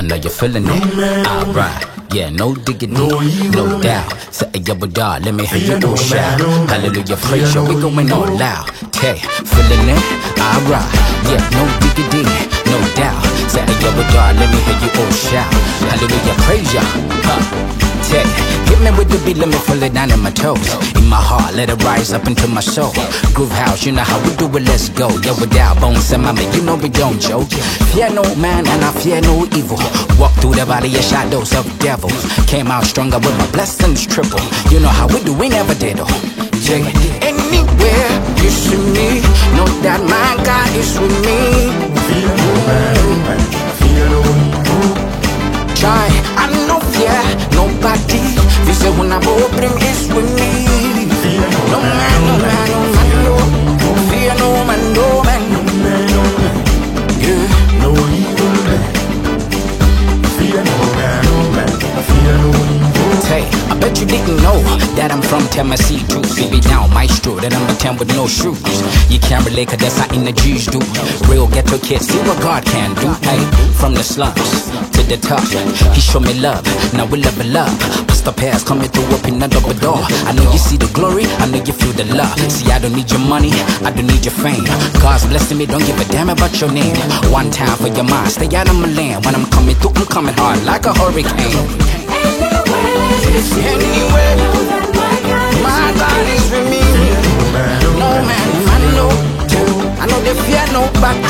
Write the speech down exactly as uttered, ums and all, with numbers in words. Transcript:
know you're feeling it. Alright, yeah, no diggity, no doubt. Say a yo, dog, let me hear you go shout. Hallelujah, praise you, we going all loud. Tay, feeling it. Alright, yeah, no diggity, no doubt. Say a yo, dog, let me hear you go shout. Hallelujah, praise you. Huh. Tay, hit me with the beat, let me feel it down in my toes. In my heart, let it rise up into my soul. Groove house, you know how we do it, let's go. Yo, without bones and mommy, you know we don't joke. Fear no man and I fear no evil. Walk through the valley of shadows of devils. Came out stronger with my blessings triple. You know how we do, we never did. Oh, yeah. Anywhere you see me, know that my God is with me. Fear no man, fear no evil. Try, I no fear nobody. This is when I bring is with me. Fear No man, no man, no man, no. Fear no man, no man. no man, no man, Yeah. no evil man. Fear no man, no man, fear no evil. Hey, I bet you didn't know that I'm from Tennessee too. Baby down maestro, that I'm a ten with no shoes. You can't relate cause that's how in the G's do. Real ghetto kids, see what God can do. Hey, from the slums to the top, he show me love, now we level up. Past the past coming through up in another door. I know you see the glory, I know you feel the love. See, I don't need your money, I don't need your fame. God's blessing me, don't give a damn about your name. One time for your mind, stay out of my land. When I'm coming through, I'm coming hard like a hurricane. Anyway, my God is with me. No man, man, no. I know they fear nobody.